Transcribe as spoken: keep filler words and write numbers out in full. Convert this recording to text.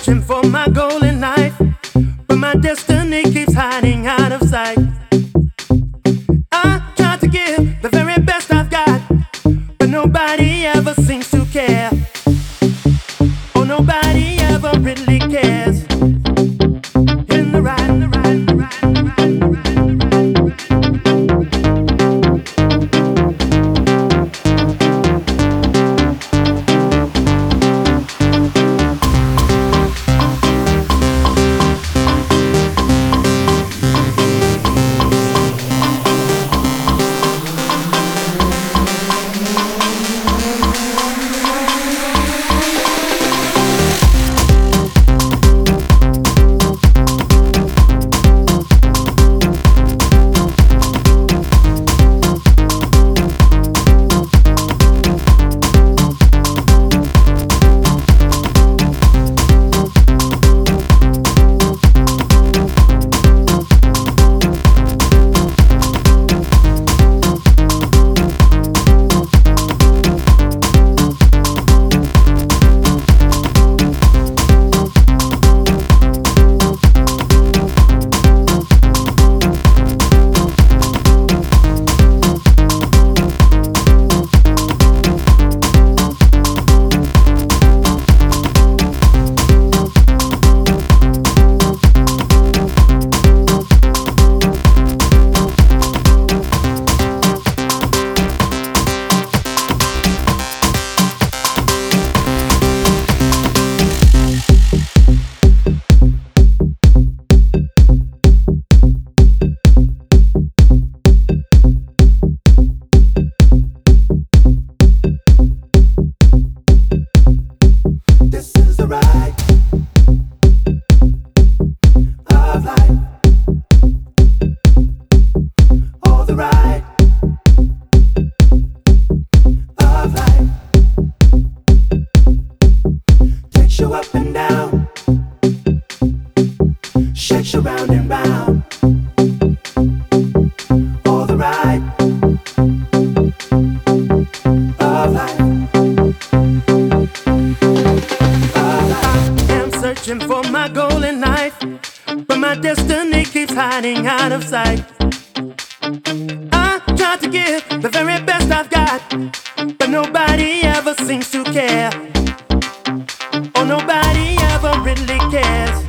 searching for my goal in life, but my destiny keeps hiding out of sight. I try to give the very best I've got, but nobody ever seems to care. Oh, nobody ever really cares. In the right, in the right, in the right, in the right, in the right, in the round and round, all the ride of life. Of life. I am searching for my goal in life, but my destiny keeps hiding out of sight. I try to give the very best I've got, but nobody ever seems to care. Oh, nobody ever really cares.